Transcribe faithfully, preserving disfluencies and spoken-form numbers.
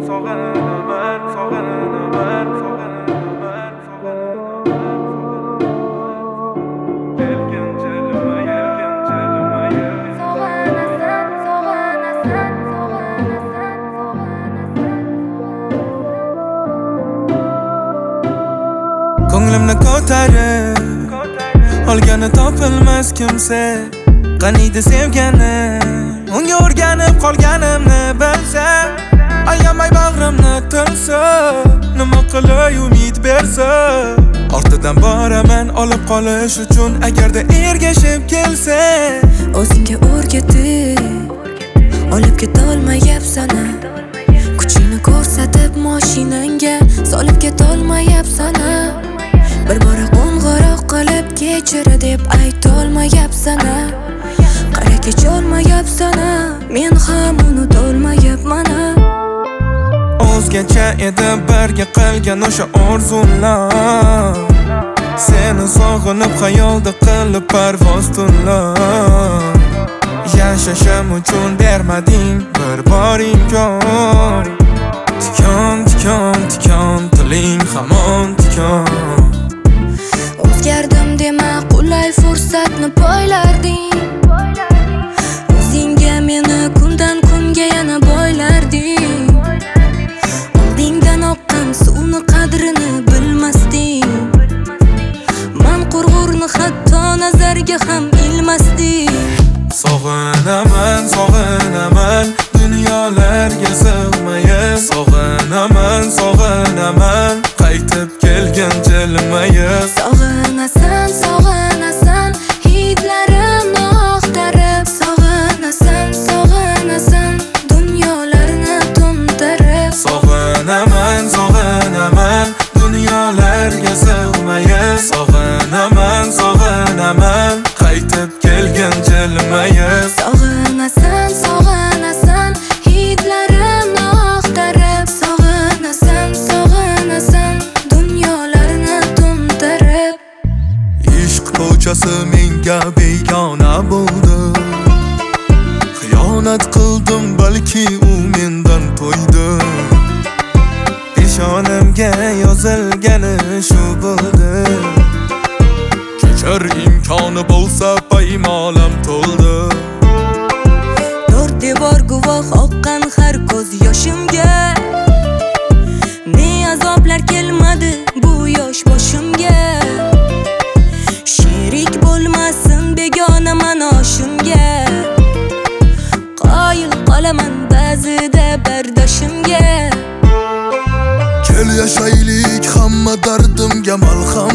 sog'inaman, sog'inaman, sog'inaman, sog'inaman. Kelgin jilma, kelgin jilmayib. Sog'inasan, sog'inasan, sog'inasan, sog'inasan. Ko'nglimni ko'tarib olgani topilmas kimsa, qaniydi sevgani unga o'rganib qolganimni bilsa, ayamay bag'rimni tilsa, nima qilay umid bersa, ortidan boraman olib qolish uchun agarda ergashib kelsa. O'zingga o'rgatib olib ketolmayapsan, kuchingni ko'rsatib mashinangga solib ketolmayapsan. Bir bora qo'ng'iroq qilib kechir deb aytolmayapsan. Qara kecholmayapsan, men ham unutolmayapman. O'zgacha edi birga qilgan o'sha orzular, seni sog'inib xayolda qilib parvoz tunlar. Yashashim uchun bermading bir bor imkon. Tikon, tikon, tikon, tiling hamon tikon. O'zgardim dema qulay fursatni poylarding. O'zingga meni kundan kunga yana boylarding. Oldingdan oqqan suvni qadrini bilmasding. Men qurg'urni hatto nazarga ham ilmasding. Sog'inaman, sog'inaman, dunyolarga sig'mayib. Sog'inaman, sog'inaman, qaytib kelgin jilmayib. Sog'inasan, sog'inasan, hidlarimni oqtarib. Sog'inasan, sog'inasan, dunyolarni to'ntarib. Sog'inaman, sog'inaman, dunyolarga sig'mayib. Sog'inaman, sog'inaman, qaytib kelgin jilmayib. Sog'inasan, sog'inasan, hidlarimni oqtarib. Sog'inasan, sog'inasan, dunyolarni to'ntarib. Ishq ko'chasi menga begona bo'ldi. Xiyonat qildim, balki u mendan to'ydi. Peshonamga yozilgani shu bo'ldi. Kechir imkoni bo'lsa paymolam to'ldi. To'rt devor guvoh oqqan har ko'z yoshimga. Ne azoblar kelmadi bu yosh boshimga. Sherik bo'lmasin begona manoshimga. Qoyil qolaman ba'zida bardoshimga. Kel yashaylik hamma dardimga malham